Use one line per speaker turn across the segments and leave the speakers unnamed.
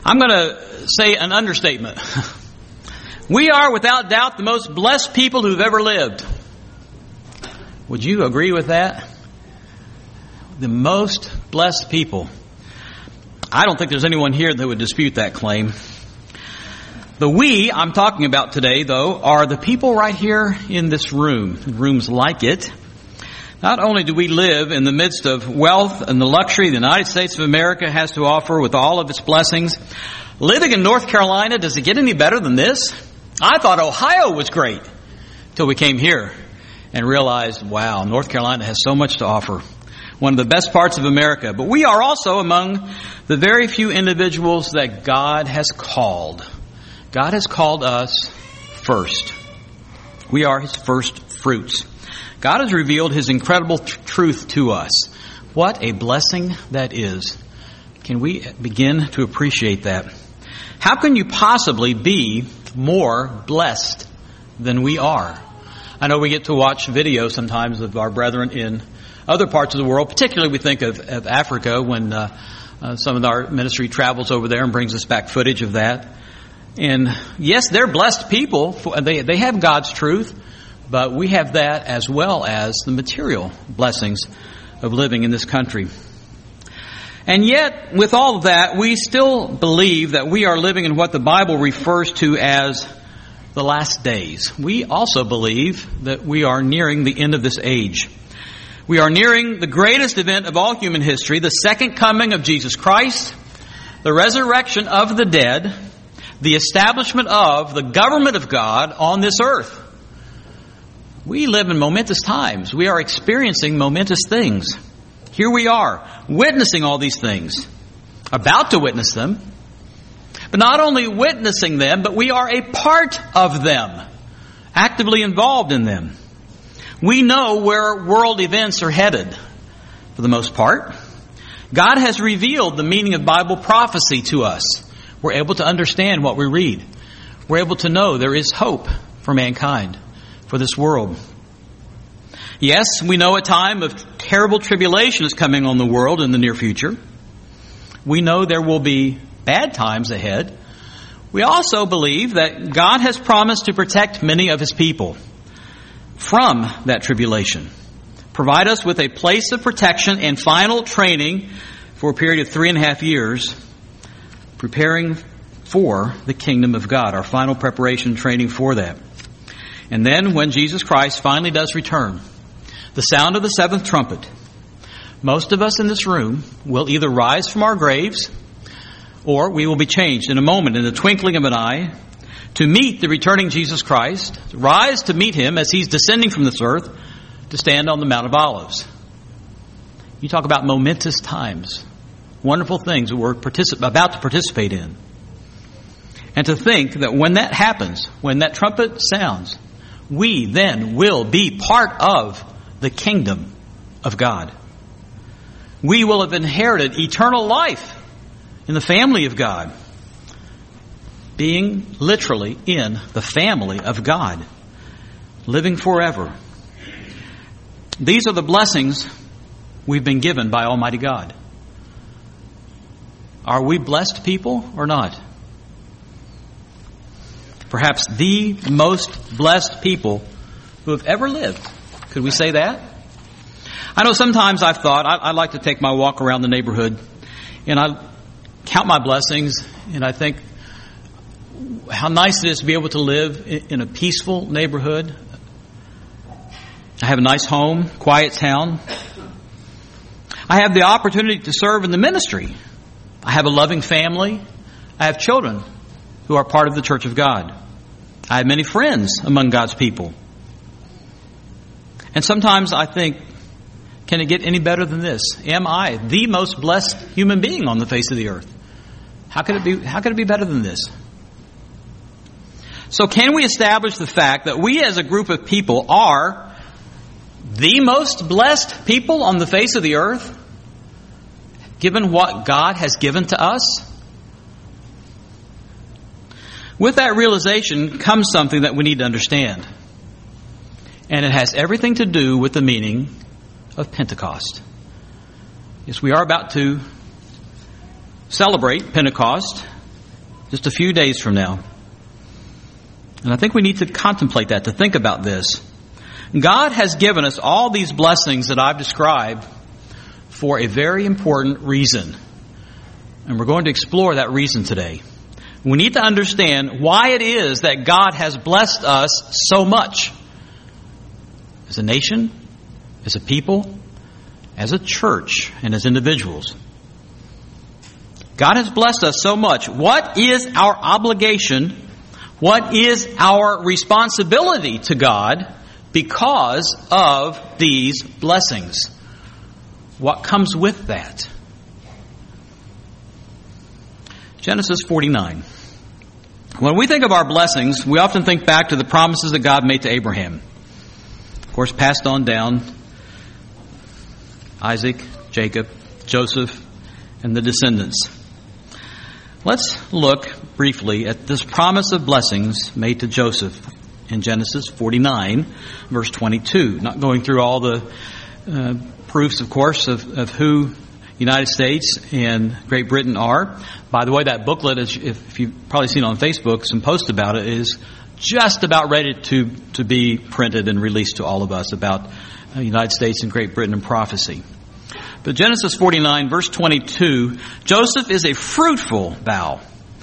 I'm going to say an understatement. We are without doubt the most blessed people who've ever lived. Would you agree with that? The most blessed people. I don't think there's anyone here that would dispute that claim. The we I'm talking about today, though, are the people right here in this room, rooms like it. Not only do we live in the midst of wealth and the luxury the United States of America has to offer with all of its blessings, living in North Carolina, does it get any better than this? I thought Ohio was great till we came here and realized, wow, North Carolina has so much to offer. One of the best parts of America. But we are also among the very few individuals that God has called. God has called us first. We are His first fruits. God has revealed His incredible truth to us. What a blessing that is. Can we begin to appreciate that? How can you possibly be more blessed than we are? I know we get to watch videos sometimes of our brethren in other parts of the world. Particularly we think of Africa when some of our ministry travels over there and brings us back footage of that. And yes, they're blessed people. They have God's truth. But we have that as well as the material blessings of living in this country. And yet, with all of that, we still believe that we are living in what the Bible refers to as the last days. We also believe that we are nearing the end of this age. We are nearing the greatest event of all human history, the second coming of Jesus Christ, the resurrection of the dead, the establishment of the government of God on this earth. We live in momentous times. We are experiencing momentous things. Here we are, witnessing all these things, about to witness them. But not only witnessing them, but we are a part of them, actively involved in them. We know where world events are headed, for the most part. God has revealed the meaning of Bible prophecy to us. We're able to understand what we read. We're able to know there is hope for mankind, for this world. Yes, we know a time of terrible tribulation is coming on the world in the near future. We know there will be bad times ahead. We also believe that God has promised to protect many of His people from that tribulation. Provide us with a place of protection and final training for a period of 3.5 years, preparing for the kingdom of God, our final preparation training for that. And then when Jesus Christ finally does return, the sound of the seventh trumpet, most of us in this room will either rise from our graves or we will be changed in a moment, in the twinkling of an eye, to meet the returning Jesus Christ, to rise to meet Him as He's descending from this earth to stand on the Mount of Olives. You talk about momentous times, wonderful things that we're about to participate in. And to think that when that happens, when that trumpet sounds, we then will be part of the kingdom of God. We will have inherited eternal life in the family of God, being literally in the family of God, living forever. These are the blessings we've been given by Almighty God. Are we blessed people or not? Perhaps the most blessed people who have ever lived. Could we say that? I know sometimes I've thought, I like to take my walk around the neighborhood and I count my blessings and I think how nice it is to be able to live in a peaceful neighborhood. I have a nice home, quiet town. I have the opportunity to serve in the ministry. I have a loving family. I have children who are part of the Church of God. I have many friends among God's people. And sometimes I think, can it get any better than this? Am I the most blessed human being on the face of the earth? How could it be better than this? So can we establish the fact that we as a group of people are the most blessed people on the face of the earth, given what God has given to us? With that realization comes something that we need to understand. And it has everything to do with the meaning of Pentecost. Yes, we are about to celebrate Pentecost just a few days from now. And I think we need to contemplate that, to think about this. God has given us all these blessings that I've described for a very important reason. And we're going to explore that reason today. We need to understand why it is that God has blessed us so much. As a nation, as a people, as a church, and as individuals. God has blessed us so much. What is our obligation? What is our responsibility to God because of these blessings? What comes with that? Genesis 49. When we think of our blessings, we often think back to the promises that God made to Abraham. Of course, passed on down Isaac, Jacob, Joseph, and the descendants. Let's look briefly at this promise of blessings made to Joseph in Genesis 49, verse 22. Not going through all the proofs, of course, of who United States and Great Britain are. By the way, that booklet, if you've probably seen on Facebook, some posts about it, is just about ready to be printed and released to all of us about United States and Great Britain and prophecy. But Genesis 49, verse 22, Joseph is a fruitful bough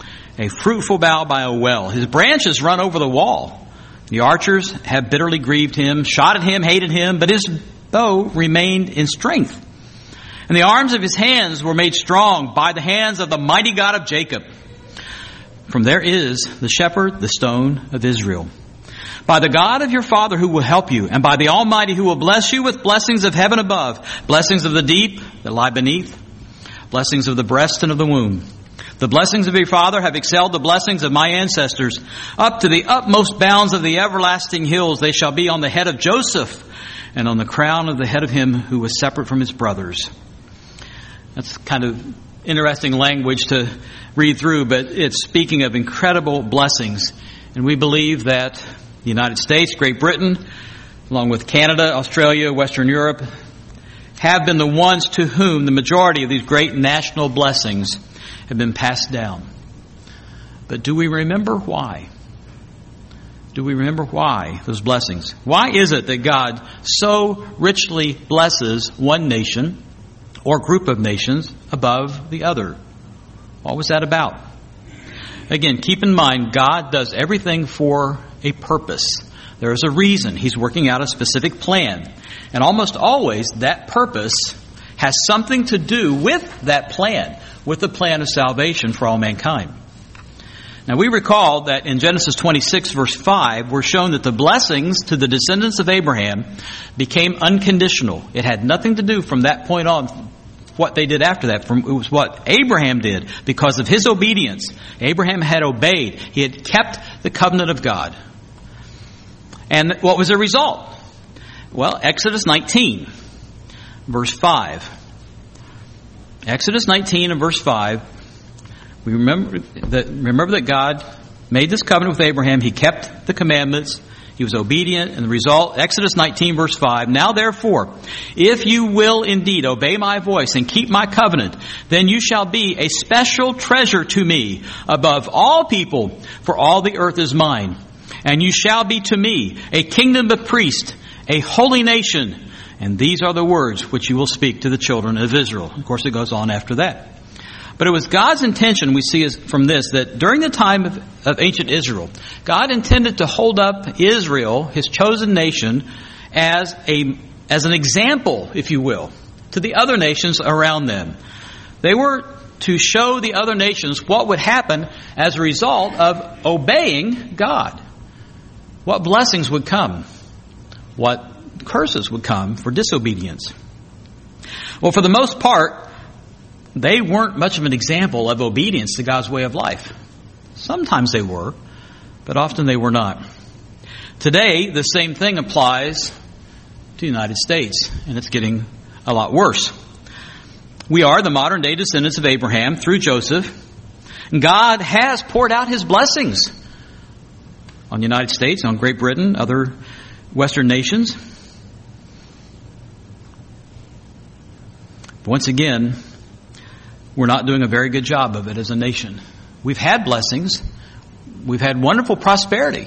by a well. His branches run over the wall. The archers have bitterly grieved him, shot at him, hated him, but his bow remained in strength. And the arms of his hands were made strong by the hands of the mighty God of Jacob. From there is the shepherd, the stone of Israel. By the God of your father who will help you, and by the Almighty who will bless you with blessings of heaven above, blessings of the deep that lie beneath, blessings of the breast and of the womb. The blessings of your father have excelled the blessings of my ancestors. Up to the utmost bounds of the everlasting hills they shall be on the head of Joseph, and on the crown of the head of him who was separate from his brothers. That's kind of interesting language to read through, but it's speaking of incredible blessings. And we believe that the United States, Great Britain, along with Canada, Australia, Western Europe, have been the ones to whom the majority of these great national blessings have been passed down. But do we remember why? Do we remember why those blessings? Why is it that God so richly blesses one nation or group of nations above the other? What was that about? Again, keep in mind, God does everything for a purpose. There is a reason. He's working out a specific plan. And almost always that purpose has something to do with that plan, with the plan of salvation for all mankind. Now we recall that in Genesis 26 verse 5, we're shown that the blessings to the descendants of Abraham became unconditional. It had nothing to do from that point on what they did after that. It was what Abraham did because of his obedience. Abraham had obeyed. He had kept the covenant of God. And what was the result? Well, Exodus 19, verse 5. Exodus 19 and verse 5. We remember that God made this covenant with Abraham. He kept the commandments. He was obedient. And the result, Exodus 19 verse 5. Now therefore, if you will indeed obey my voice and keep my covenant, then you shall be a special treasure to me above all people, for all the earth is mine. And you shall be to me a kingdom of priests, a holy nation. And these are the words which you will speak to the children of Israel. Of course, it goes on after that. But it was God's intention, we see from this, that during the time of ancient Israel, God intended to hold up Israel, his chosen nation, as an example, if you will, to the other nations around them. They were to show the other nations what would happen as a result of obeying God. What blessings would come? What curses would come for disobedience? Well, for the most part, they weren't much of an example of obedience to God's way of life. Sometimes they were, but often they were not. Today, the same thing applies to the United States, and it's getting a lot worse. We are the modern day descendants of Abraham through Joseph. God has poured out his blessings on the United States, on Great Britain, other Western nations. Once again, we're not doing a very good job of it as a nation. We've had blessings. We've had wonderful prosperity.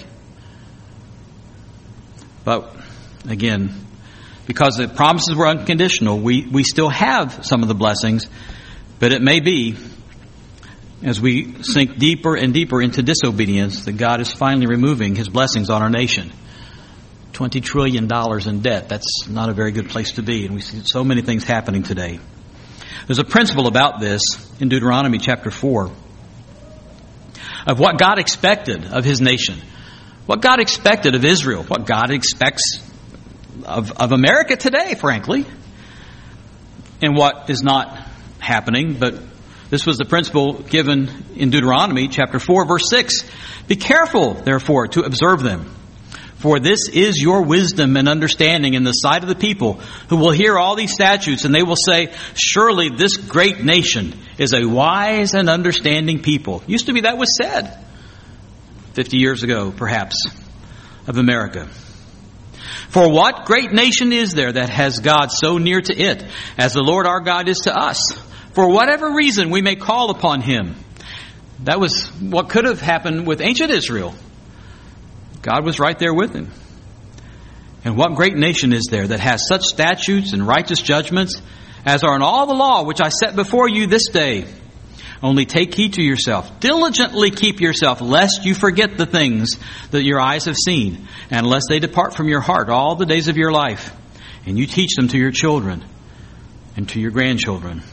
But again, because the promises were unconditional, we still have some of the blessings. But it may be, as we sink deeper and deeper into disobedience, that God is finally removing His blessings on our nation. $20 trillion in debt. That's not a very good place to be. And we see so many things happening today. There's a principle about this in Deuteronomy chapter 4 of what God expected of His nation. What God expected of Israel. What God expects of America today, frankly. And what is not happening. But this was the principle given in Deuteronomy chapter 4 verse 6. Be careful, therefore, to observe them. For this is your wisdom and understanding in the sight of the people who will hear all these statutes, and they will say, surely this great nation is a wise and understanding people. Used to be that was said 50 years ago, perhaps, of America. For what great nation is there that has God so near to it, as the Lord our God is to us? For whatever reason we may call upon Him. That was what could have happened with ancient Israel. God was right there with him. And what great nation is there that has such statutes and righteous judgments as are in all the law which I set before you this day? Only take heed to yourself. Diligently keep yourself, lest you forget the things that your eyes have seen, and lest they depart from your heart all the days of your life. And you teach them to your children and to your grandchildren.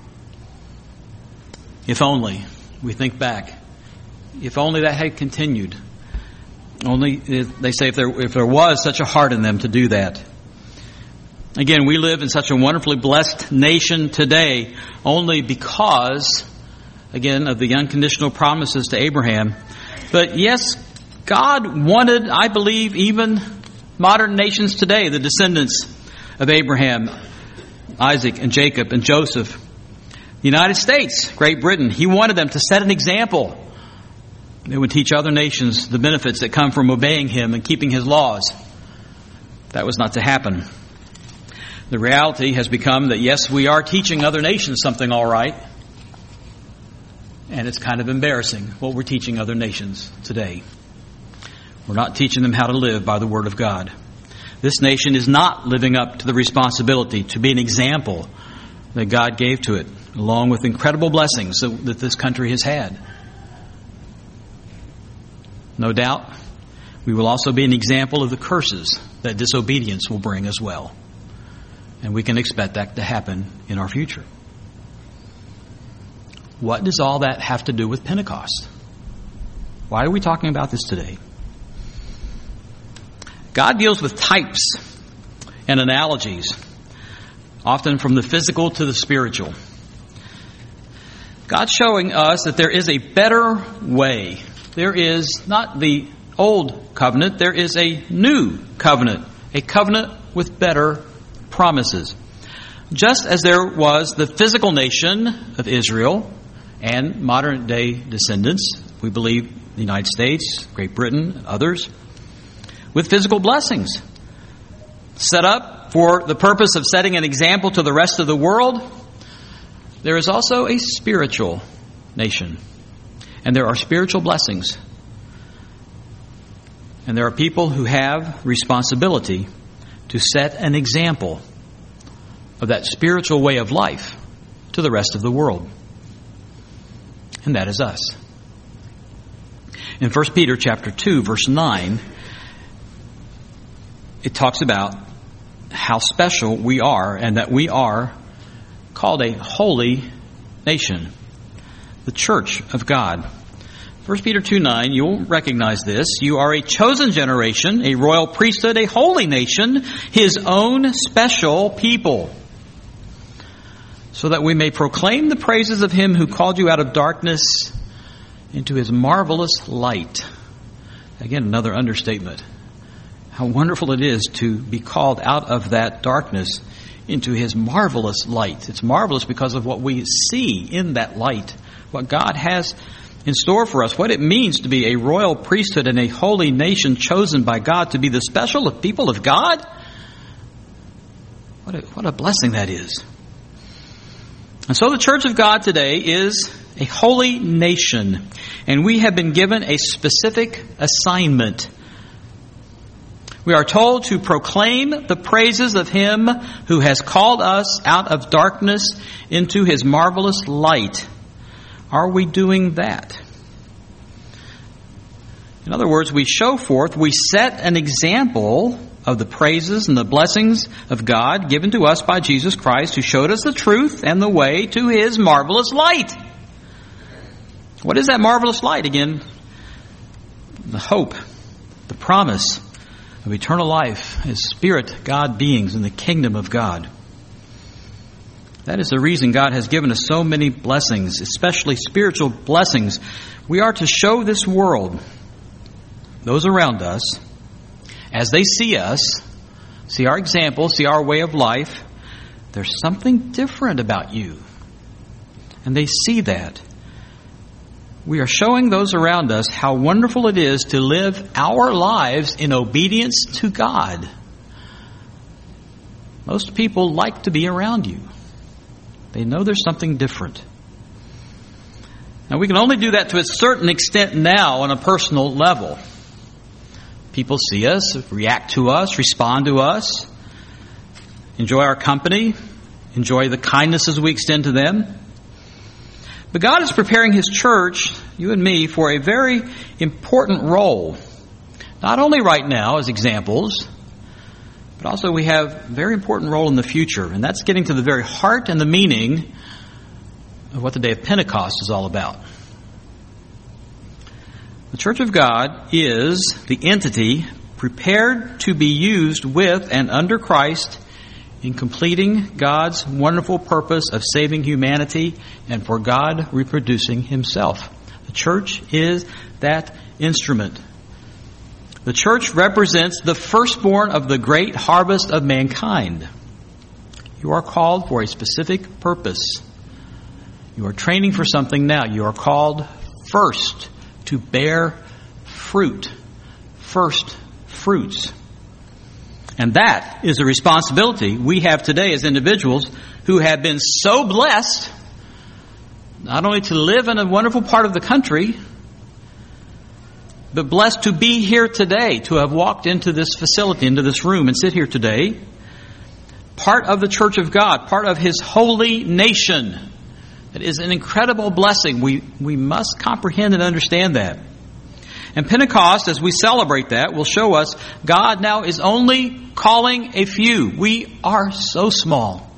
If only, we think back, if only that had continued. Only, they say, if there was such a heart in them to do that. Again, we live in such a wonderfully blessed nation today only because, again, of the unconditional promises to Abraham. But yes, God wanted, I believe, even modern nations today, the descendants of Abraham, Isaac and Jacob and Joseph, the United States, Great Britain, He wanted them to set an example. They would teach other nations the benefits that come from obeying Him and keeping His laws. That was not to happen. The reality has become that, yes, we are teaching other nations something all right. And it's kind of embarrassing what we're teaching other nations today. We're not teaching them how to live by the Word of God. This nation is not living up to the responsibility to be an example that God gave to it, along with incredible blessings that this country has had. No doubt, we will also be an example of the curses that disobedience will bring as well. And we can expect that to happen in our future. What does all that have to do with Pentecost? Why are we talking about this today? God deals with types and analogies, often from the physical to the spiritual. God's showing us that there is a better way. There is not the old covenant, there is a new covenant, a covenant with better promises. Just as there was the physical nation of Israel and modern day descendants, we believe the United States, Great Britain, others, with physical blessings, set up for the purpose of setting an example to the rest of the world, there is also a spiritual nation. And there are spiritual blessings. And there are people who have responsibility to set an example of that spiritual way of life to the rest of the world. And that is us. In 1 Peter chapter 2, verse 9, it talks about how special we are and that we are called a holy nation. The church of God. 1 Peter 2:9, you'll recognize this. You are a chosen generation, a royal priesthood, a holy nation, His own special people, so that we may proclaim the praises of Him who called you out of darkness into His marvelous light. Again, another understatement. How wonderful it is to be called out of that darkness into His marvelous light. It's marvelous because of what we see in that light. What God has in store for us, what it means to be a royal priesthood and a holy nation chosen by God to be the special people of God. What a blessing that is. And so the church of God today is a holy nation, and we have been given a specific assignment. We are told to proclaim the praises of Him who has called us out of darkness into His marvelous light. Are we doing that? In other words, we show forth, we set an example of the praises and the blessings of God given to us by Jesus Christ, who showed us the truth and the way to His marvelous light. What is that marvelous light? Again, the hope, the promise of eternal life as spirit God beings in the kingdom of God. That is the reason God has given us so many blessings, especially spiritual blessings. We are to show this world, those around us, as they see us, see our example, see our way of life, there's something different about you. And they see that. We are showing those around us how wonderful it is to live our lives in obedience to God. Most people like to be around you. They know there's something different. Now, we can only do that to a certain extent now on a personal level. People see us, react to us, respond to us, enjoy our company, enjoy the kindnesses we extend to them. But God is preparing His church, you and me, for a very important role. Not only right now as examples, but also we have a very important role in the future. And that's getting to the very heart and the meaning of what the day of Pentecost is all about. The Church of God is the entity prepared to be used with and under Christ in completing God's wonderful purpose of saving humanity and for God reproducing Himself. The church is that instrument. The church represents the firstborn of the great harvest of mankind. You are called for a specific purpose. You are training for something now. You are called first to bear fruit. First fruits. And that is a responsibility we have today as individuals who have been so blessed not only to live in a wonderful part of the country, but blessed to be here today, to have walked into this facility, into this room and sit here today. Part of the Church of God, part of His holy nation. It is an incredible blessing. We must comprehend and understand that. And Pentecost, as we celebrate that, will show us God now is only calling a few. We are so small.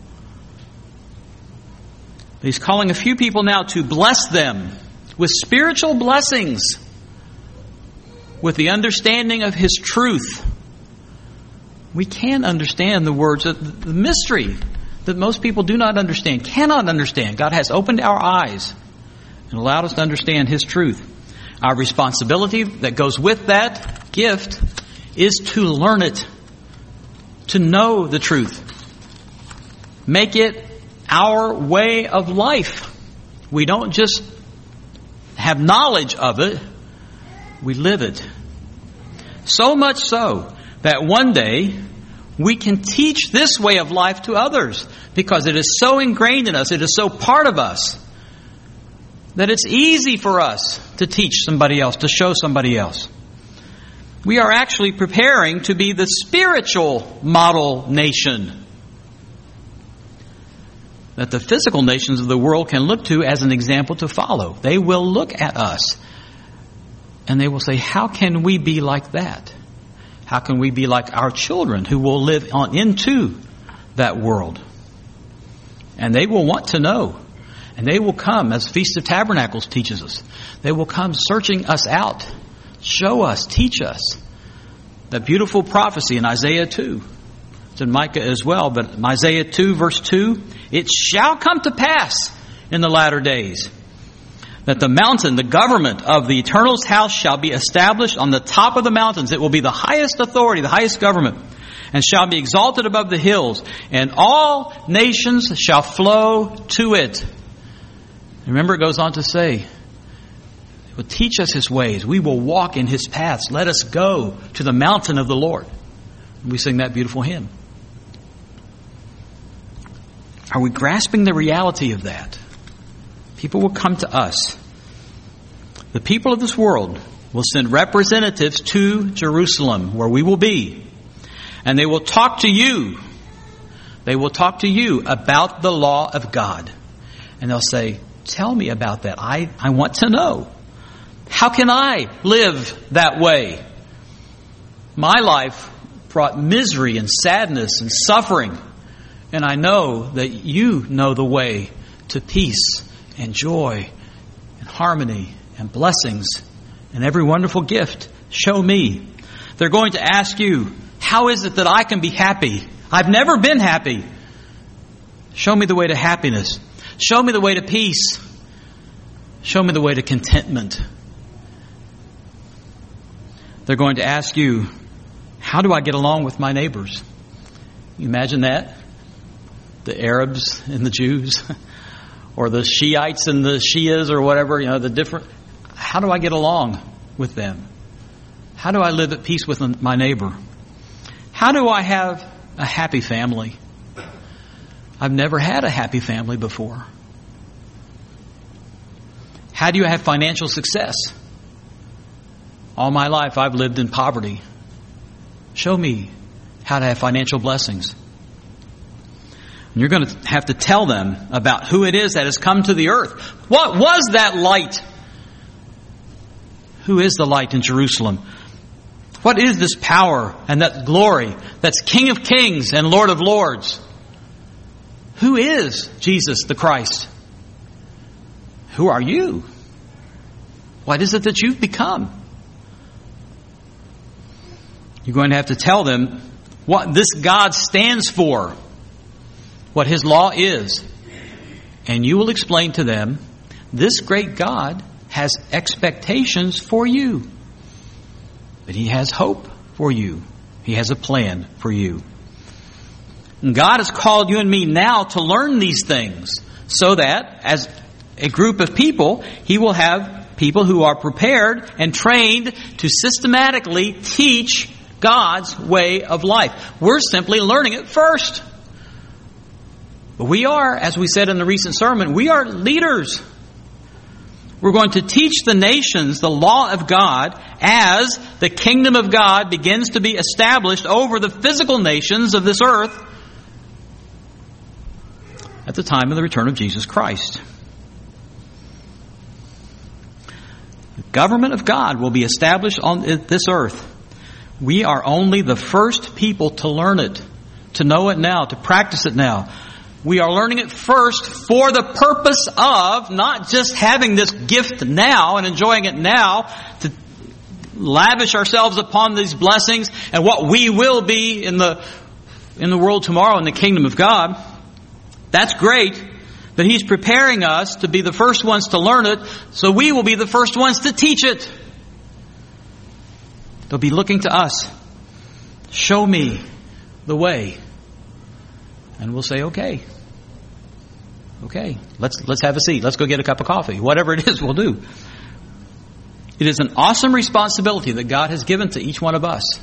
He's calling a few people now to bless them with spiritual blessings, with the understanding of His truth. We can understand the words of the mystery that most people do not understand, cannot understand. God has opened our eyes and allowed us to understand His truth. Our responsibility that goes with that gift is to learn it, to know the truth. Make it our way of life. We don't just have knowledge of it, we live it. So much so that one day we can teach this way of life to others because it is so ingrained in us, it is so part of us, that it's easy for us to teach somebody else, to show somebody else. We are actually preparing to be the spiritual model nation that the physical nations of the world can look to as an example to follow. They will look at us and they will say, how can we be like that? How can we be like our children who will live on into that world? And they will want to know. And they will come, as Feast of Tabernacles teaches us, they will come searching us out, show us, teach us. That beautiful prophecy in Isaiah 2. It's in Micah as well, but in Isaiah 2 verse 2, it shall come to pass in the latter days that the mountain, the government of the Eternal's house shall be established on the top of the mountains. It will be the highest authority, the highest government, and shall be exalted above the hills, and all nations shall flow to it. Remember, it goes on to say, it will teach us His ways. We will walk in His paths. Let us go to the mountain of the Lord. We sing that beautiful hymn. Are we grasping the reality of that? People will come to us. The people of this world will send representatives to Jerusalem, where we will be. And they will talk to you. They will talk to you about the law of God. And they'll say, tell me about that. I want to know. How can I live that way? My life brought misery and sadness and suffering. And I know that you know the way to peace and joy and harmony and blessings and every wonderful gift. Show me. They're going to ask you, how is it that I can be happy? I've never been happy. Show me the way to happiness. Show me the way to peace. Show me the way to contentment. They're going to ask you, how do I get along with my neighbors? You imagine that? The Arabs and the Jews, or the Shiites and the Shias, or whatever, the different. How do I get along with them? How do I live at peace with my neighbor? How do I have a happy family? I've never had a happy family before. How do you have financial success? All my life I've lived in poverty. Show me how to have financial blessings. And you're going to have to tell them about who it is that has come to the earth. What was that light? Who is the light in Jerusalem? What is this power and that glory that's King of Kings and Lord of Lords? Who is Jesus the Christ? Who are you? What is it that you've become? You're going to have to tell them what this God stands for, what His law is. And you will explain to them, this great God has expectations for you. But He has hope for you. He has a plan for you. And God has called you and me now to learn these things so that as a group of people, He will have people who are prepared and trained to systematically teach God's way of life. We're simply learning it first. But we are, as we said in the recent sermon, we are leaders. We're going to teach the nations the law of God as the kingdom of God begins to be established over the physical nations of this earth at the time of the return of Jesus Christ. The government of God will be established on this earth. We are only the first people to learn it, to know it now, to practice it now. We are learning it first for the purpose of not just having this gift now and enjoying it now, to lavish ourselves upon these blessings and what we will be in the world tomorrow in the kingdom of God. That's great, but He's preparing us to be the first ones to learn it, so we will be the first ones to teach it. They'll be looking to us. Show me the way. And we'll say, okay, let's have a seat. Let's go get a cup of coffee. Whatever it is, we'll do. It is an awesome responsibility that God has given to each one of us.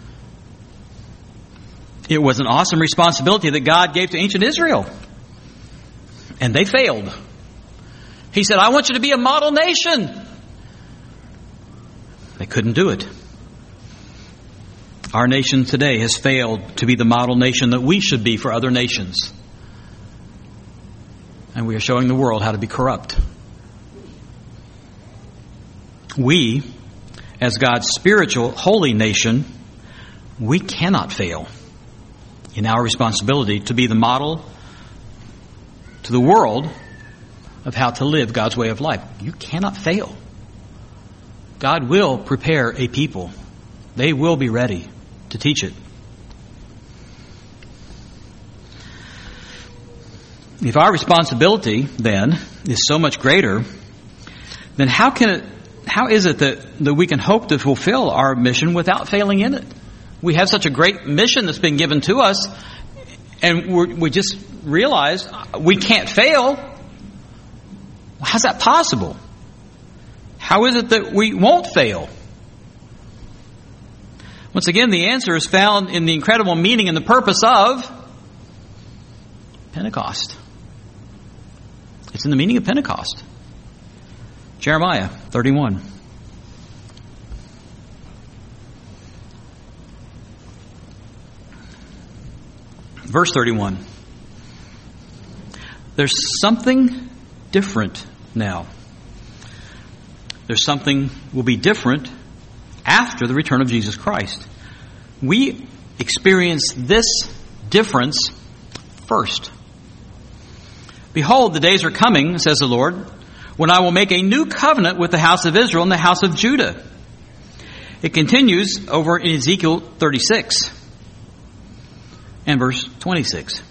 It was an awesome responsibility that God gave to ancient Israel. And they failed. He said, I want you to be a model nation. They couldn't do it. Our nation today has failed to be the model nation that we should be for other nations. And we are showing the world how to be corrupt. We, as God's spiritual, holy nation, we cannot fail in our responsibility to be the model to the world of how to live God's way of life. You cannot fail. God will prepare a people. They will be ready to teach it. If our responsibility then is so much greater, then how is it that we can hope to fulfill our mission without failing in it? We have such a great mission that's been given to us, and we just realize we can't fail. How's that possible? How is it that we won't fail? Once again, the answer is found in the incredible meaning and the purpose of Pentecost. It's in the meaning of Pentecost. Jeremiah 31. Verse 31. There's something different now. There's something will be different after the return of Jesus Christ. We experience this difference first. Behold, the days are coming, says the Lord, when I will make a new covenant with the house of Israel and the house of Judah. It continues over in Ezekiel 36 and verse 26.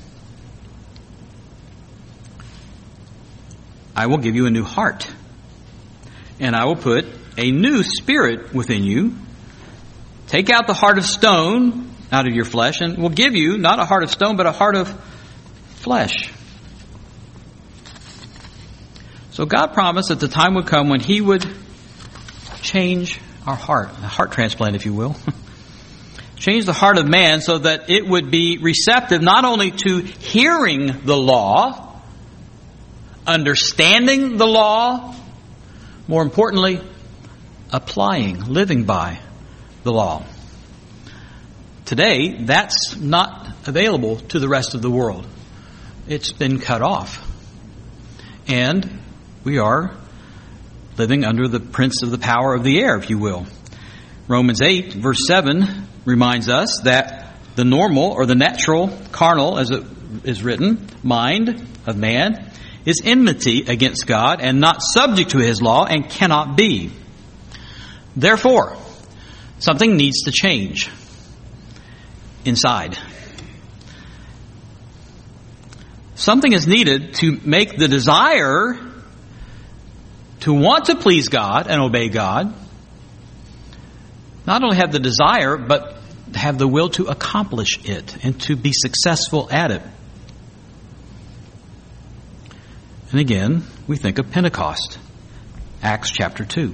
I will give you a new heart, and I will put a new spirit within you. Take out the heart of stone out of your flesh, and will give you not a heart of stone, but a heart of flesh. So God promised that the time would come when He would change our heart, a heart transplant, if you will. Change the heart of man so that it would be receptive not only to hearing the law, understanding the law, more importantly, applying, living by the law. Today, that's not available to the rest of the world. It's been cut off. And we are living under the prince of the power of the air, if you will. Romans 8, verse 7 reminds us that the normal or the natural, carnal, as it is written, mind of man is enmity against God and not subject to His law and cannot be. Therefore, something needs to change inside. Something is needed to make the desire to want to please God and obey God, not only have the desire, but have the will to accomplish it and to be successful at it. And again, we think of Pentecost, Acts chapter 2.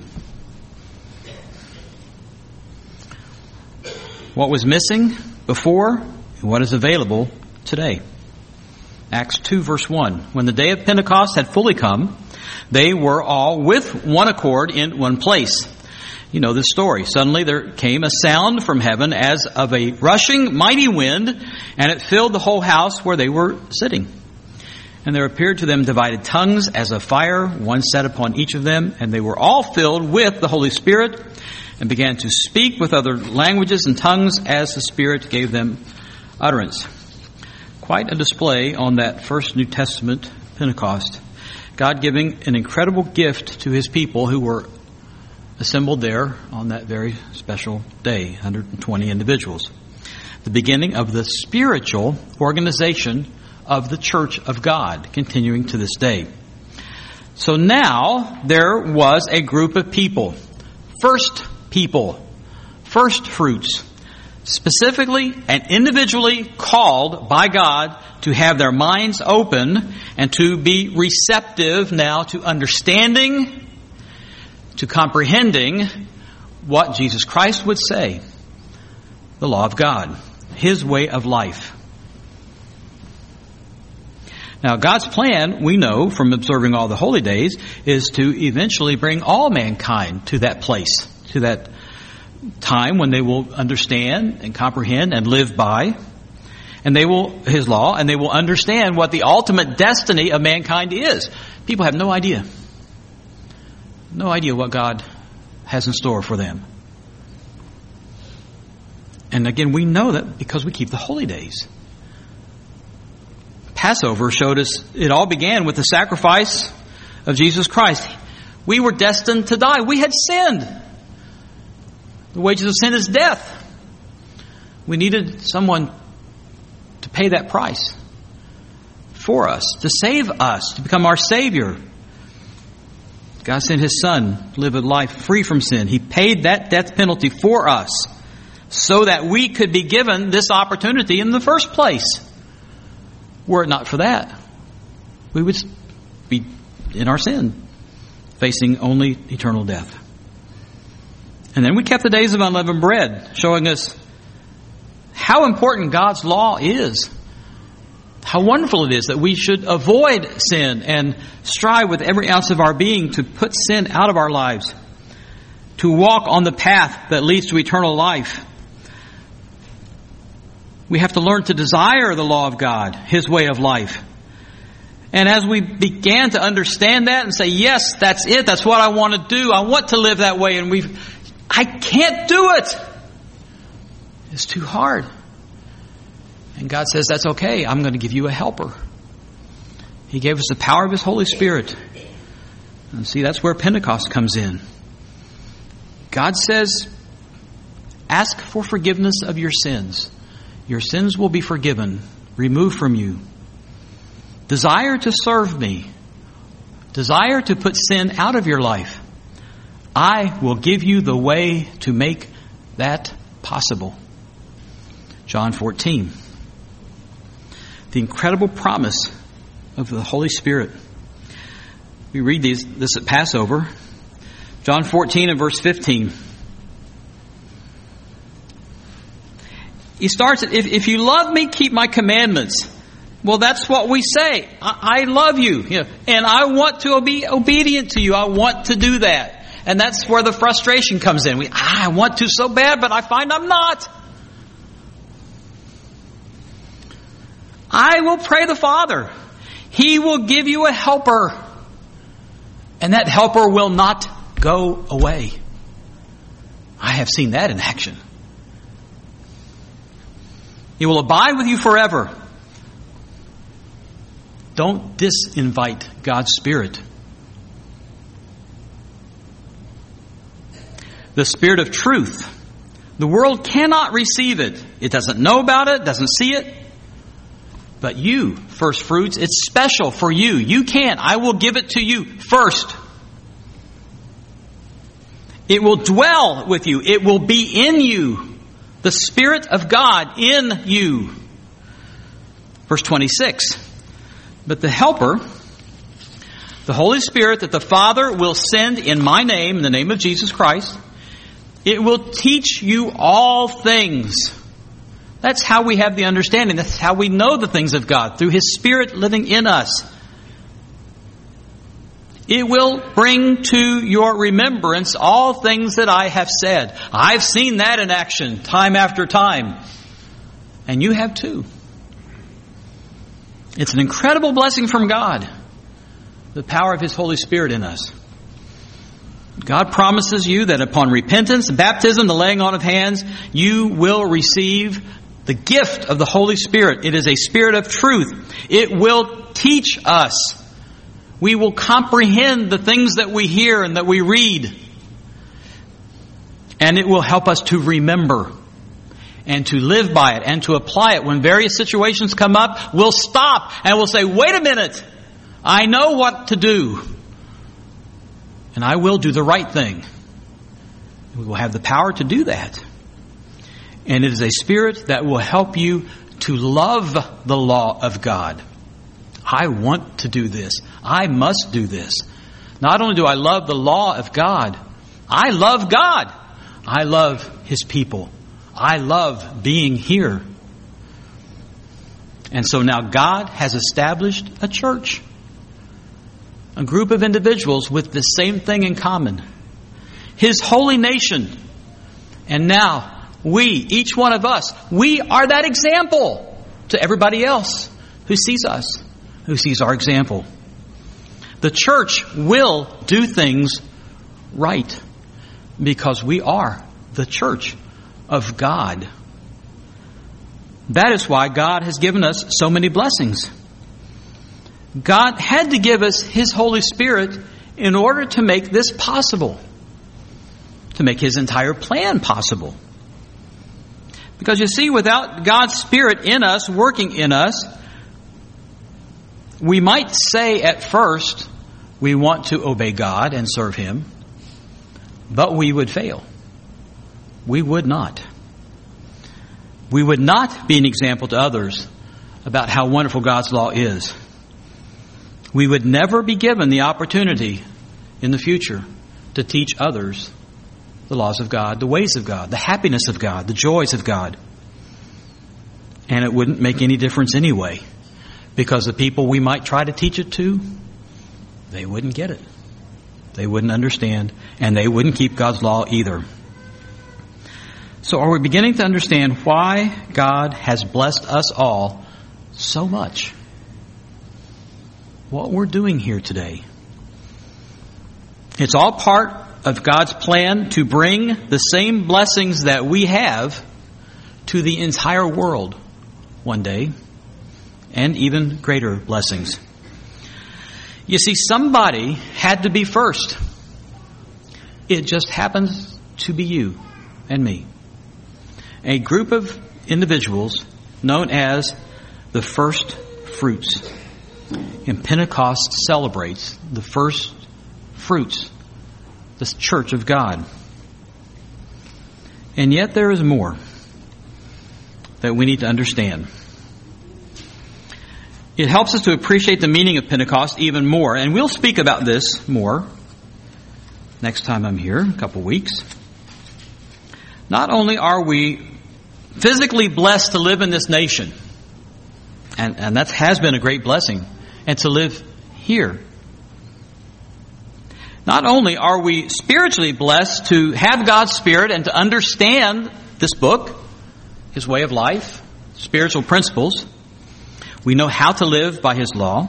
What was missing before and what is available today. Acts 2 verse 1. When the day of Pentecost had fully come, they were all with one accord in one place. You know this story. Suddenly there came a sound from heaven as of a rushing mighty wind, and it filled the whole house where they were sitting. And there appeared to them divided tongues as of fire, one sat upon each of them, and they were all filled with the Holy Spirit, and began to speak with other languages and tongues as the Spirit gave them utterance. Quite a display on that first New Testament Pentecost. God giving an incredible gift to His people who were assembled there on that very special day, 120 individuals. The beginning of the spiritual organization of the Church of God, continuing to this day. So now there was a group of people, first fruits, specifically and individually called by God to have their minds open and to be receptive now to understanding, to comprehending what Jesus Christ would say, the law of God, His way of life. Now, God's plan, we know from observing all the holy days, is to eventually bring all mankind to that place, to that time when they will understand and comprehend and live by, and they will His law, and they will understand what the ultimate destiny of mankind is. People have no idea. No idea what God has in store for them. And again, we know that because we keep the holy days. Passover showed us it all began with the sacrifice of Jesus Christ. We were destined to die. We had sinned. The wages of sin is death. We needed someone to pay that price for us, to save us, to become our Savior. God sent His Son to live a life free from sin. He paid that death penalty for us so that we could be given this opportunity in the first place. Were it not for that, we would be in our sin, facing only eternal death. And then we kept the days of unleavened bread, showing us how important God's law is, How wonderful it is that we should avoid sin and strive with every ounce of our being to put sin out of our lives, to walk on the path that leads to eternal life. We have to learn to desire the law of God, His way of life. And as we began to understand that and say, yes, that's it, that's what I want to do, I want to live that way, and I can't do it. It's too hard. And God says, that's okay, I'm going to give you a helper. He gave us the power of His Holy Spirit. And see, that's where Pentecost comes in. God says, ask for forgiveness of your sins. Your sins will be forgiven, removed from you. Desire to serve me. Desire to put sin out of your life. I will give you the way to make that possible. John 14. The incredible promise of the Holy Spirit. We read this at Passover. John 14 and verse 15. He starts, if you love me, keep my commandments. Well, that's what we say. I love you, and I want to be obedient to you. I want to do that. And that's where the frustration comes in. I want to so bad, but I find I'm not. I will pray the Father. He will give you a helper. And that helper will not go away. I have seen that in action. He will abide with you forever. Don't disinvite God's Spirit. The Spirit of truth. The world cannot receive it. It doesn't know about it, doesn't see it. But you, first fruits, it's special for you. You can't. I will give it to you first. It will dwell with you. It will be in you. The Spirit of God in you. Verse 26. But the Helper, the Holy Spirit that the Father will send in my name, in the name of Jesus Christ, it will teach you all things. That's how we have the understanding. That's how we know the things of God, through His Spirit living in us. It will bring to your remembrance all things that I have said. I've seen that in action time after time. And you have too. It's an incredible blessing from God, the power of His Holy Spirit in us. God promises you that upon repentance, baptism, the laying on of hands, you will receive the gift of the Holy Spirit. It is a Spirit of truth. It will teach us. We will comprehend the things that we hear and that we read. And it will help us to remember and to live by it and to apply it. When various situations come up, we'll stop and we'll say, wait a minute, I know what to do. And I will do the right thing. We will have the power to do that. And it is a Spirit that will help you to love the law of God. I want to do this. I must do this. Not only do I love the law of God, I love God. I love His people. I love being here. And so now God has established a church. A group of individuals with the same thing in common. His holy nation. And now we, each one of us, we are that example to everybody else who sees us, who sees our example. The church will do things right because we are the church of God. That is why God has given us so many blessings. God had to give us His Holy Spirit in order to make this possible. To make His entire plan possible. Because you see, without God's Spirit in us, working in us, we might say at first we want to obey God and serve Him, but we would fail. We would not. We would not be an example to others about how wonderful God's law is. We would never be given the opportunity in the future to teach others the laws of God, the ways of God, the happiness of God, the joys of God. And it wouldn't make any difference anyway, Because the people we might try to teach it to, they wouldn't get it. They wouldn't understand, and they wouldn't keep God's law either. So are we beginning to understand why God has blessed us all so much? What we're doing here today. It's all part of God's plan to bring the same blessings that we have to the entire world one day, and even greater blessings. You see, somebody had to be first. It just happens to be you and me. A group of individuals known as the first fruits. And Pentecost celebrates the first fruits, the church of God. And yet there is more that we need to understand. It helps us to appreciate the meaning of Pentecost even more. And we'll speak about this more next time I'm here, a couple weeks. Not only are we physically blessed to live in this nation, and that has been a great blessing, and to live here. Not only are we spiritually blessed to have God's Spirit and to understand this book, His way of life, spiritual principles. We know how to live by His law.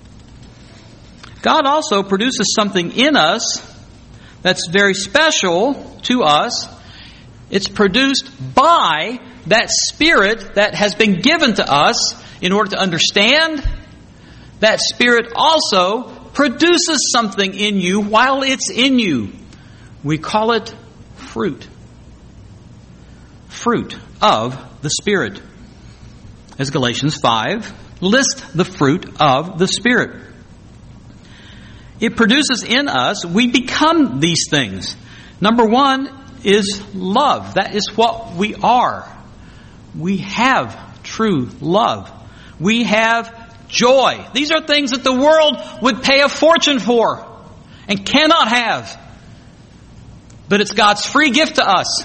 God also produces something in us that's very special to us. It's produced by that Spirit that has been given to us in order to understand. That Spirit also produces something in you while it's in you. We call it fruit. Fruit of the Spirit. As Galatians 5 lists the fruit of the Spirit. It produces in us, we become these things. Number one is love. That is what we are. We have true love. We have joy. These are things that the world would pay a fortune for and cannot have. But it's God's free gift to us.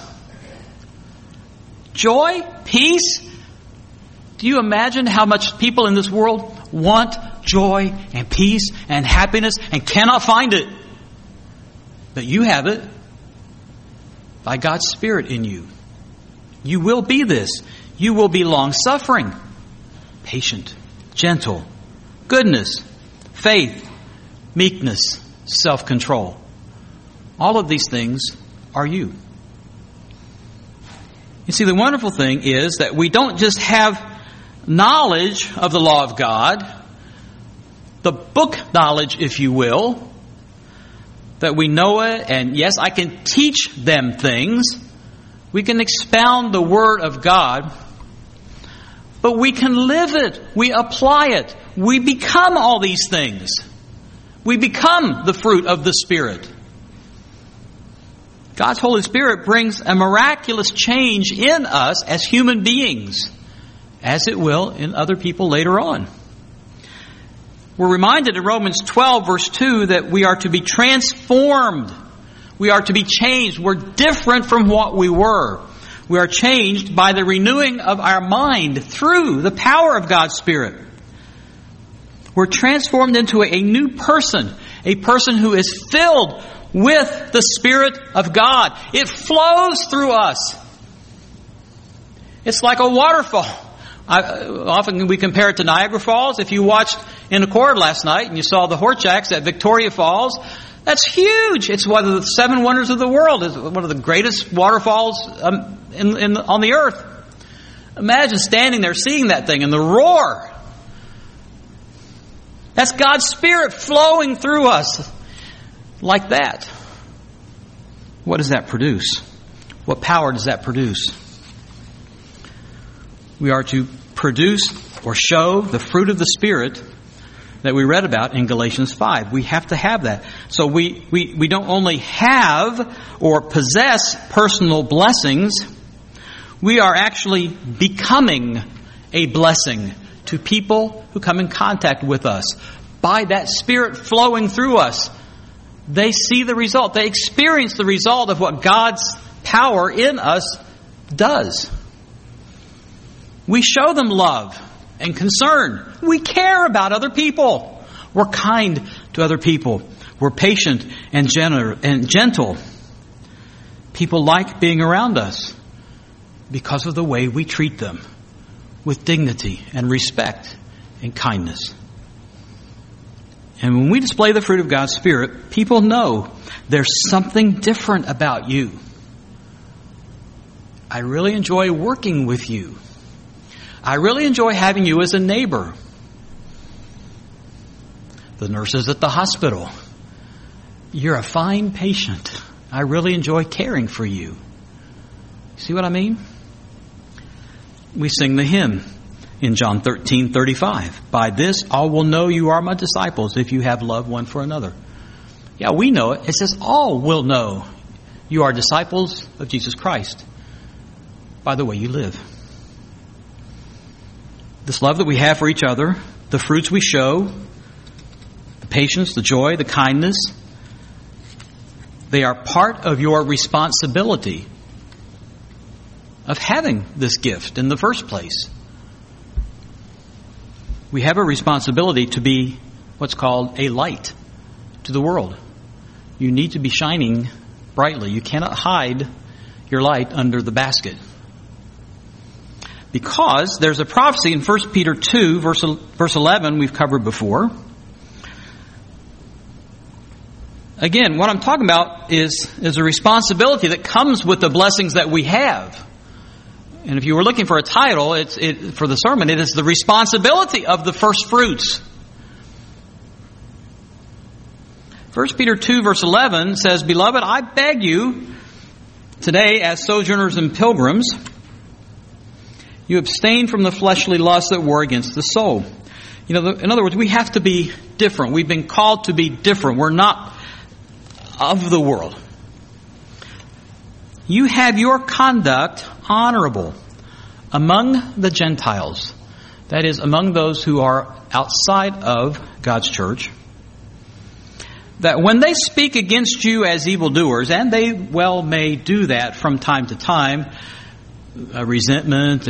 Joy, peace. Do you imagine how much people in this world want joy and peace and happiness and cannot find it? But you have it by God's Spirit in you. You will be this. You will be long-suffering, patient, gentle, goodness, faith, meekness, self-control. All of these things are you. You see, the wonderful thing is that we don't just have knowledge of the law of God, the book knowledge, if you will, that we know it, and yes, I can teach them things. We can expound the Word of God, but we can live it. We apply it. We become all these things. We become the fruit of the Spirit. God's Holy Spirit brings a miraculous change in us as human beings, as it will in other people later on. We're reminded in Romans 12, verse 2, that we are to be transformed. We are to be changed. We're different from what we were. We are changed by the renewing of our mind through the power of God's Spirit. We're transformed into a new person, a person who is filled with the Spirit of God. It flows through us. It's like a waterfall. Often we compare it to Niagara Falls. If you watched In Accord last night and you saw the Horchaks at Victoria Falls, that's huge. It's one of the 7 wonders of the world. It's one of the greatest waterfalls on the earth. Imagine standing there seeing that thing and the roar. That's God's Spirit flowing through us like that. What does that produce? What power does that produce? We are to produce or show the fruit of the Spirit that we read about in Galatians 5. We have to have that. So we don't only have or possess personal blessings, we are actually becoming a blessing to people who come in contact with us. By that Spirit flowing through us, they see the result. They experience the result of what God's power in us does. We show them love and concern. We care about other people. We're kind to other people. We're patient and gentle. People like being around us because of the way we treat them with dignity and respect and kindness. And when we display the fruit of God's Spirit, people know there's something different about you. I really enjoy working with you. I really enjoy having you as a neighbor. The nurses at the hospital. You're a fine patient. I really enjoy caring for you. See what I mean? We sing the hymn in John 13:35. By this all will know you are my disciples if you have love one for another. Yeah, we know it. It says all will know you are disciples of Jesus Christ by the way you live. This love that we have for each other, the fruits we show, the patience, the joy, the kindness, they are part of your responsibility of having this gift in the first place. We have a responsibility to be what's called a light to the world. You need to be shining brightly. You cannot hide your light under the basket. Because there's a prophecy in 1 Peter 2, verse 11, we've covered before. Again, what I'm talking about is a responsibility that comes with the blessings that we have. And if you were looking for a title for the sermon, it is the responsibility of the first fruits. 1 Peter 2, verse 11 says, Beloved, I beg you today as sojourners and pilgrims, you abstain from the fleshly lusts that war against the soul. In other words, we have to be different. We've been called to be different. We're not of the world. You have your conduct honorable among the Gentiles. That is, among those who are outside of God's church. That when they speak against you as evildoers, and they well may do that from time to time, a resentment,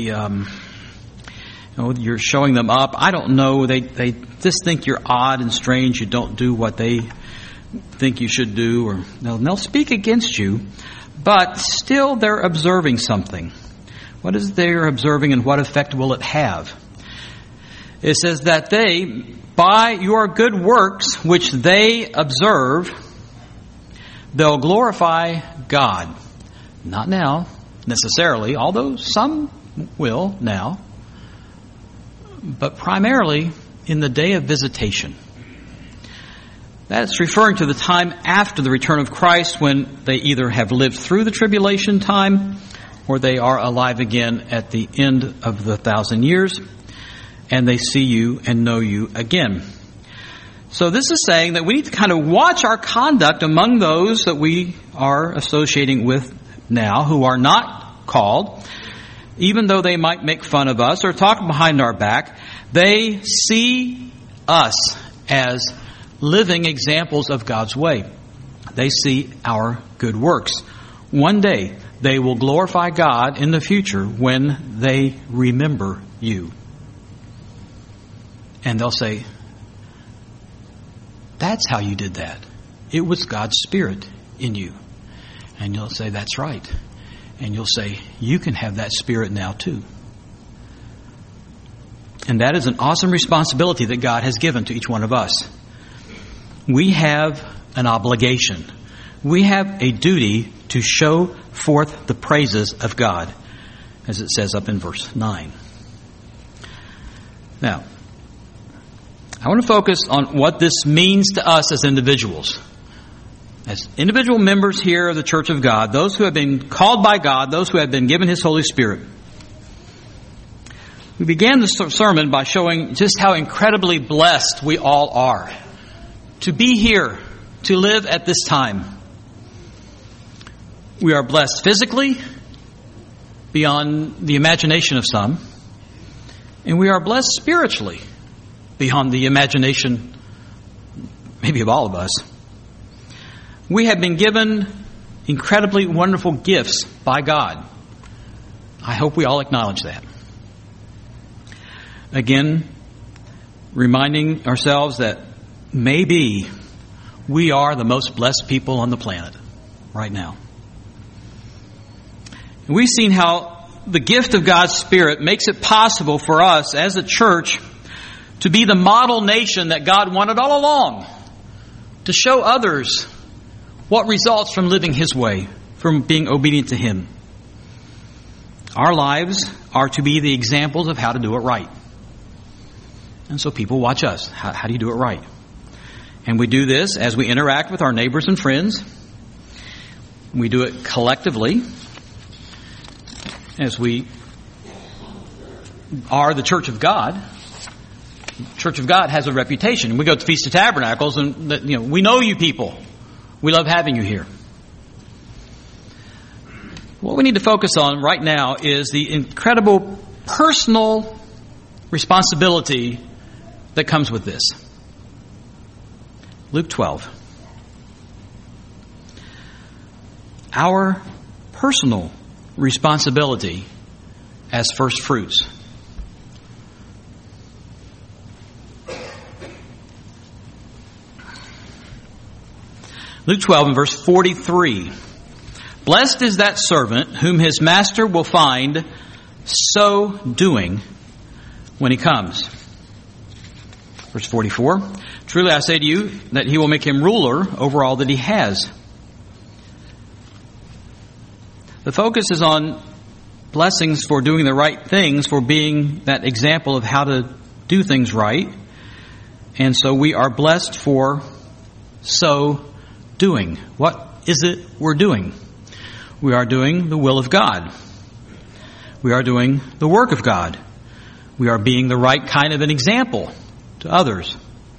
you're showing them up. I don't know. They just think you're odd and strange. You don't do what they think you should do, or they'll speak against you, but still they're observing something. What is they're observing, and what effect will it have? It says that they, by your good works which they observe, they'll glorify God. Not now, necessarily, although some will now, but primarily in the day of visitation. That's referring to the time after the return of Christ, when they either have lived through the tribulation time or they are alive again at the end of the 1,000 years, and they see you and know you again. So this is saying that we need to kind of watch our conduct among those that we are associating with now, who are not called, even though they might make fun of us or talk behind our back. They see us as living examples of God's way. They see our good works. One day, they will glorify God in the future when they remember you. And they'll say, that's how you did that. It was God's Spirit in you. And you'll say, that's right. And you'll say, you can have that Spirit now too. And that is an awesome responsibility that God has given to each one of us. We have an obligation. We have a duty to show forth the praises of God, as it says up in verse 9. Now, I want to focus on what this means to us as individuals. As individual members here of the Church of God, those who have been called by God, those who have been given His Holy Spirit. We began the sermon by showing just how incredibly blessed we all are to be here, to live at this time. We are blessed physically, beyond the imagination of some, and we are blessed spiritually, beyond the imagination, maybe of all of us. We have been given incredibly wonderful gifts by God. I hope we all acknowledge that. Again, reminding ourselves that maybe we are the most blessed people on the planet right now. And we've seen how the gift of God's Spirit makes it possible for us as a church to be the model nation that God wanted all along, to show others what results from living His way, from being obedient to Him. Our lives are to be the examples of how to do it right. And so people watch us. How do you do it right? And we do this as we interact with our neighbors and friends. We do it collectively as we are the Church of God. Church of God has a reputation. We go to Feast of Tabernacles and we know you people. We love having you here. What we need to focus on right now is the incredible personal responsibility that comes with this. Luke 12. Our personal responsibility as first fruits. Luke 12 and verse 43. Blessed is that servant whom his master will find so doing when he comes. Verse 44. Truly I say to you that he will make him ruler over all that he has. The focus is on blessings for doing the right things, for being that example of how to do things right. And so we are blessed for so doing. What is it we're doing? We are doing the will of God. We are doing the work of God. We are being the right kind of an example to others.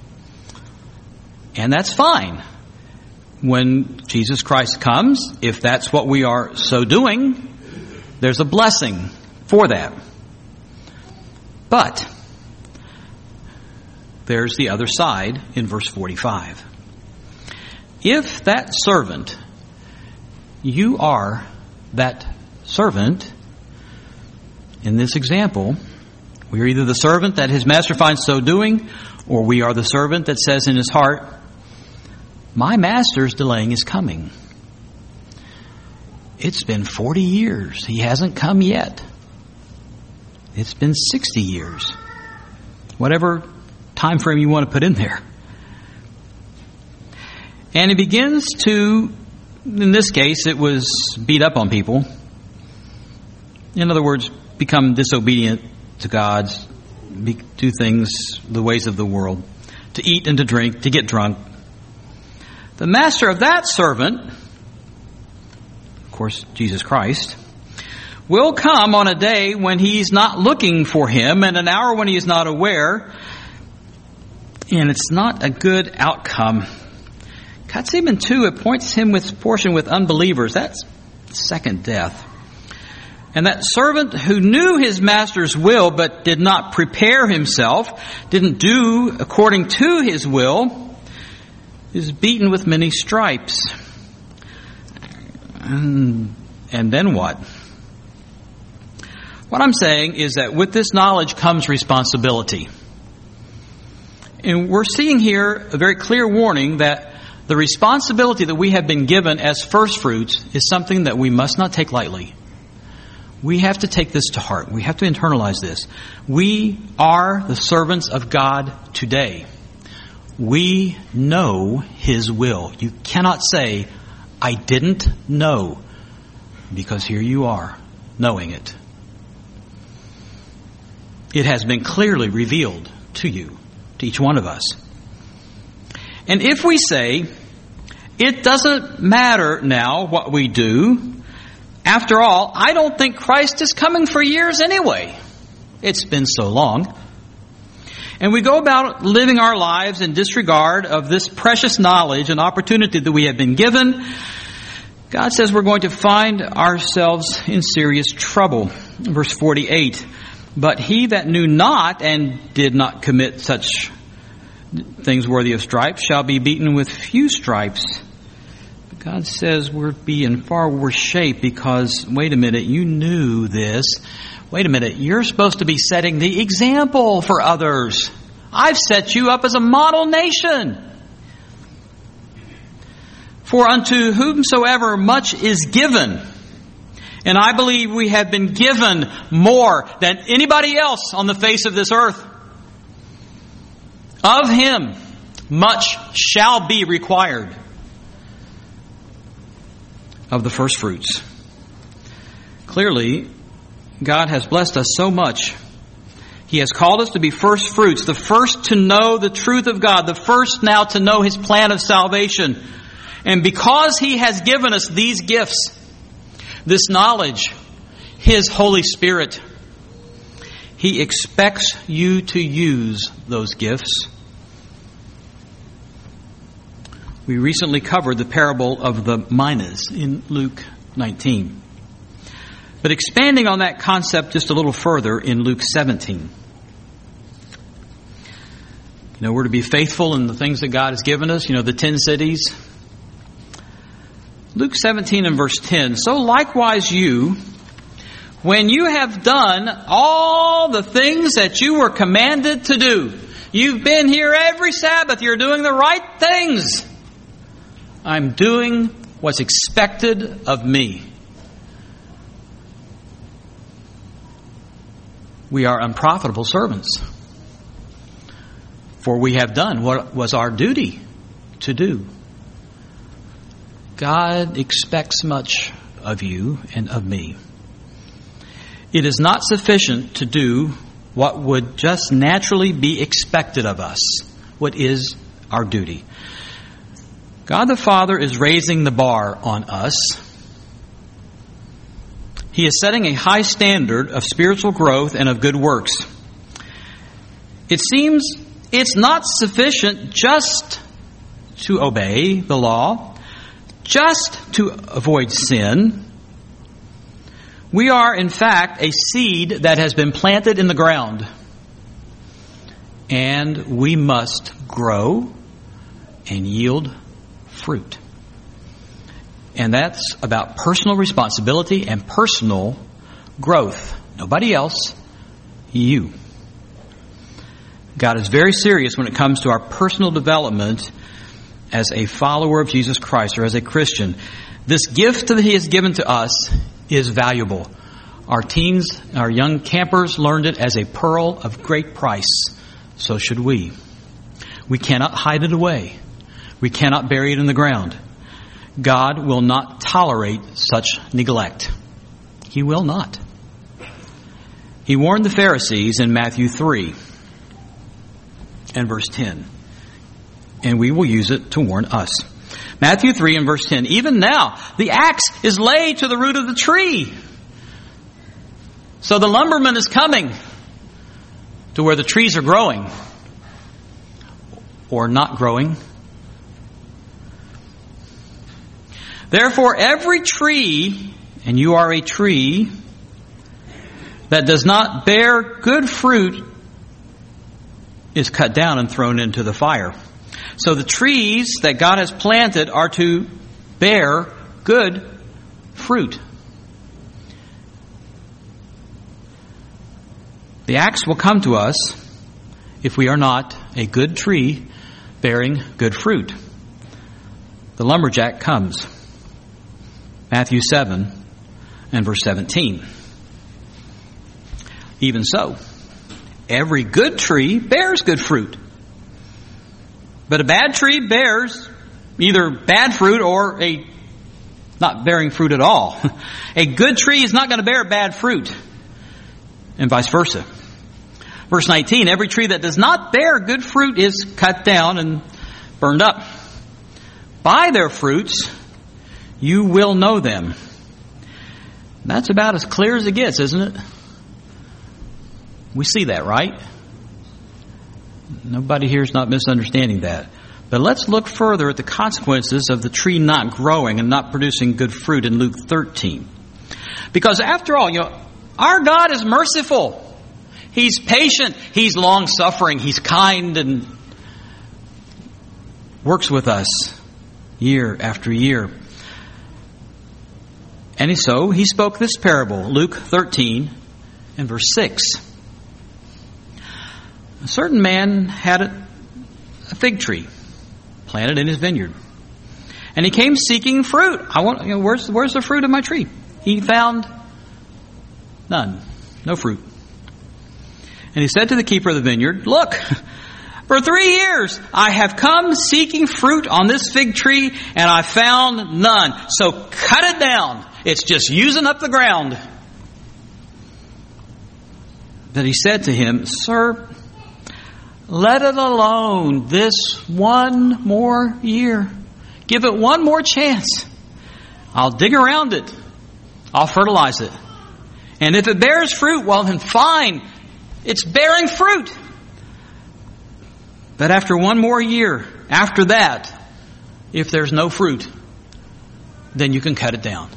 And that's fine. When Jesus Christ comes, if that's what we are so doing, there's a blessing for that. But there's the other side in verse 45. If that servant, you are that servant, in this example, we are either the servant that his master finds so doing, or we are the servant that says in his heart, my master's delaying his coming. It's been 40 years. He hasn't come yet. It's been 60 years. Whatever time frame you want to put in there. And he begins to, in this case, it was beat up on people. In other words, become disobedient to God, do things the ways of the world, to eat and to drink, to get drunk. The master of that servant, of course, Jesus Christ, will come on a day when he's not looking for him and an hour when he is not aware. And it's not a good outcome. Cuts him in two, appoints him with portion with unbelievers. That's second death. And that servant who knew his master's will but did not prepare himself, didn't do according to his will, is beaten with many stripes. And then what? What I'm saying is that with this knowledge comes responsibility. And we're seeing here a very clear warning that the responsibility that we have been given as first fruits is something that we must not take lightly. We have to take this to heart. We have to internalize this. We are the servants of God today. We know His will. You cannot say, I didn't know, because here you are, knowing it. It has been clearly revealed to you, to each one of us. And if we say, it doesn't matter now what we do, after all, I don't think Christ is coming for years anyway. It's been so long. And we go about living our lives in disregard of this precious knowledge and opportunity that we have been given. God says we're going to find ourselves in serious trouble. Verse 48, but he that knew not and did not commit such things worthy of stripes shall be beaten with few stripes. But God says we'll be in far worse shape because, wait a minute, you knew this. Wait a minute, you're supposed to be setting the example for others. I've set you up as a model nation. For unto whomsoever much is given, and I believe we have been given more than anybody else on the face of this earth, of him much shall be required of the first fruits. Clearly, God has blessed us so much. He has called us to be first fruits, the first to know the truth of God, the first now to know His plan of salvation. And because He has given us these gifts, this knowledge, His Holy Spirit, He expects you to use those gifts. We recently covered the parable of the minas in Luke 19. But expanding on that concept just a little further in Luke 17. We're to be faithful in the things that God has given us, the 10 cities. Luke 17 and verse 10. So likewise you, when you have done all the things that you were commanded to do, you've been here every Sabbath, you're doing the right things. I'm doing what's expected of me. We are unprofitable servants, for we have done what was our duty to do. God expects much of you and of me. It is not sufficient to do what would just naturally be expected of us, what is our duty. God the Father is raising the bar on us. He is setting a high standard of spiritual growth and of good works. It seems it's not sufficient just to obey the law, just to avoid sin. We are, in fact, a seed that has been planted in the ground. And we must grow and yield fruit. And that's about personal responsibility and personal growth. Nobody else, you. God is very serious when it comes to our personal development as a follower of Jesus Christ or as a Christian. This gift that He has given to us is valuable. Our teens, our young campers learned it as a pearl of great price. So should we. We cannot hide it away. We cannot bury it in the ground. God will not tolerate such neglect. He will not. He warned the Pharisees in Matthew 3 and verse 10. And we will use it to warn us. Matthew 3 and verse 10. Even now, the axe is laid to the root of the tree. So the lumberman is coming to where the trees are growing or not growing. Therefore, every tree, and you are a tree, that does not bear good fruit is cut down and thrown into the fire. So the trees that God has planted are to bear good fruit. The axe will come to us if we are not a good tree bearing good fruit. The lumberjack comes. Matthew 7 and verse 17. Even so, every good tree bears good fruit. But a bad tree bears either bad fruit or a not bearing fruit at all. A good tree is not going to bear bad fruit, and vice versa. Verse 19, every tree that does not bear good fruit is cut down and burned up. By their fruits you will know them. That's about as clear as it gets, isn't it? We see that, right? Nobody here is not misunderstanding that. But let's look further at the consequences of the tree not growing and not producing good fruit in Luke 13. Because after all, our God is merciful. He's patient. He's long-suffering. He's kind and works with us year after year. And so he spoke this parable, Luke 13 in verse 6. A certain man had a fig tree planted in his vineyard. And he came seeking fruit. Where's the fruit of my tree? He found none. No fruit. And he said to the keeper of the vineyard, "Look, for 3 years I have come seeking fruit on this fig tree, and I found none. So cut it down. It's just using up the ground." Then he said to him, "Sir, let it alone this one more year. Give it one more chance. I'll dig around it. I'll fertilize it. And if it bears fruit, well then fine. It's bearing fruit. But after one more year, after that, if there's no fruit, then you can cut it down."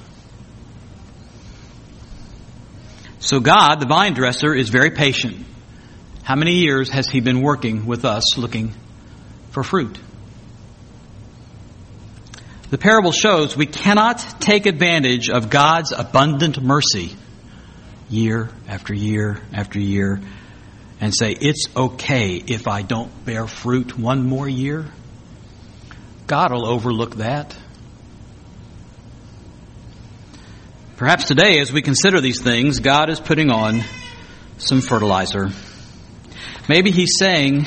So God, the vine dresser, is very patient. How many years has He been working with us looking for fruit? The parable shows we cannot take advantage of God's abundant mercy year after year after year and say, "It's okay if I don't bear fruit one more year." God will overlook that. Perhaps today, as we consider these things, God is putting on some fertilizer. Maybe He's saying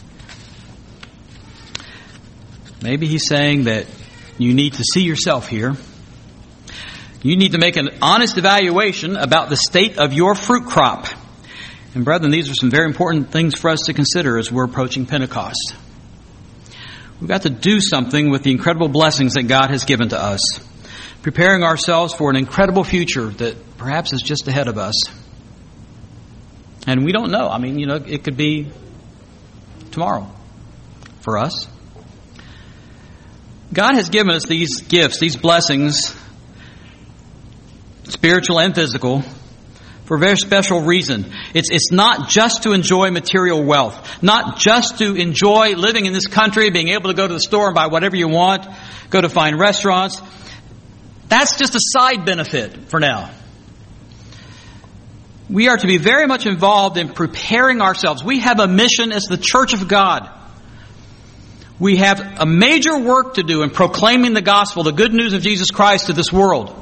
that you need to see yourself here. You need to make an honest evaluation about the state of your fruit crop. And brethren, these are some very important things for us to consider as we're approaching Pentecost. We've got to do something with the incredible blessings that God has given to us, preparing ourselves for an incredible future that perhaps is just ahead of us. And we don't know. It could be tomorrow for us. God has given us these gifts, these blessings, spiritual and physical, for a very special reason. It's not just to enjoy material wealth, not just to enjoy living in this country, being able to go to the store and buy whatever you want, go to fine restaurants. That's just a side benefit for now. We are to be very much involved in preparing ourselves. We have a mission as the Church of God. We have a major work to do in proclaiming the gospel, the good news of Jesus Christ to this world.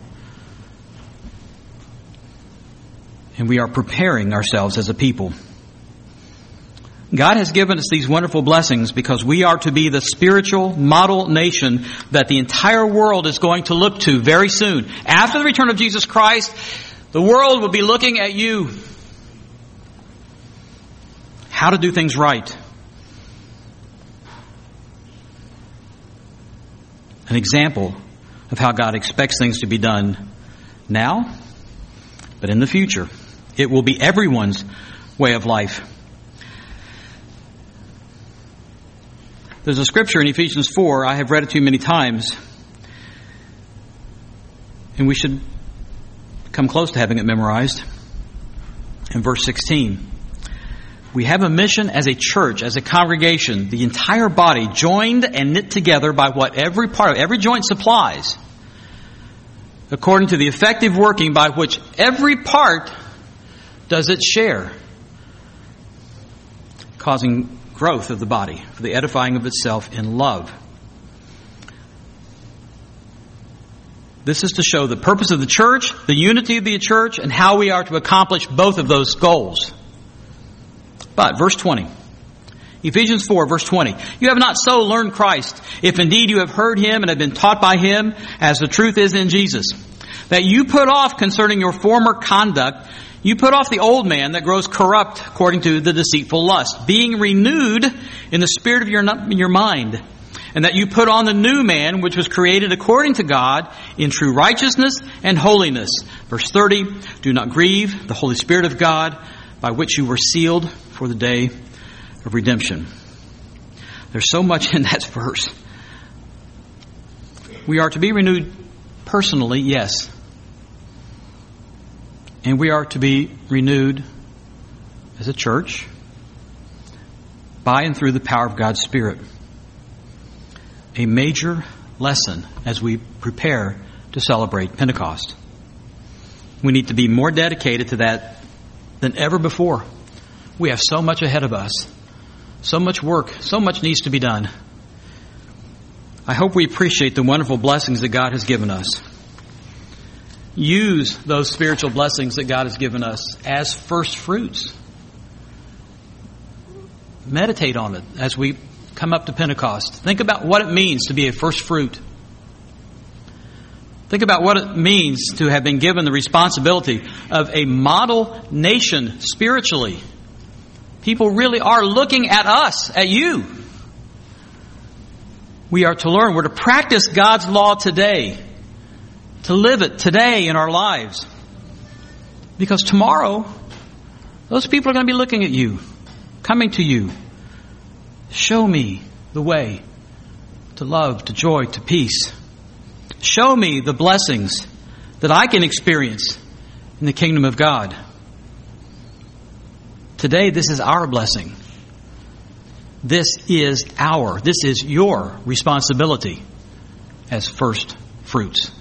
And we are preparing ourselves as a people. God has given us these wonderful blessings because we are to be the spiritual model nation that the entire world is going to look to very soon. After the return of Jesus Christ, the world will be looking at you. How to do things right. An example of how God expects things to be done now, but in the future. It will be everyone's way of life. There's a scripture in Ephesians 4. I have read it to you many times. And we should come close to having it memorized. In verse 16. We have a mission as a church, as a congregation, the entire body joined and knit together by what every joint supplies, according to the effective working by which every part does its share, causing growth of the body for the edifying of itself in love. This is to show the purpose of the church, the unity of the church, and how we are to accomplish both of those goals. But, verse 20. Ephesians 4, verse 20. You have not so learned Christ, if indeed you have heard Him and have been taught by Him, as the truth is in Jesus, that you put off concerning your former conduct, you put off the old man that grows corrupt according to the deceitful lust, being renewed in the spirit of your mind, and that you put on the new man, which was created according to God in true righteousness and holiness. Verse 30, do not grieve the Holy Spirit of God, by which you were sealed for the day of redemption. There's so much in that verse. We are to be renewed personally, yes. And we are to be renewed as a church by and through the power of God's Spirit. A major lesson as we prepare to celebrate Pentecost. We need to be more dedicated to that than ever before. We have so much ahead of us. So much work. So much needs to be done. I hope we appreciate the wonderful blessings that God has given us. Use those spiritual blessings that God has given us as first fruits. Meditate on it as we come up to Pentecost. Think about what it means to be a first fruit. Think about what it means to have been given the responsibility of a model nation spiritually. People really are looking at us, at you. We are to learn. We're to practice God's law today. To live it today in our lives. Because tomorrow, those people are going to be looking at you, coming to you. Show me the way to love, to joy, to peace. Show me the blessings that I can experience in the kingdom of God. Today, this is our blessing. This is your responsibility as first fruits.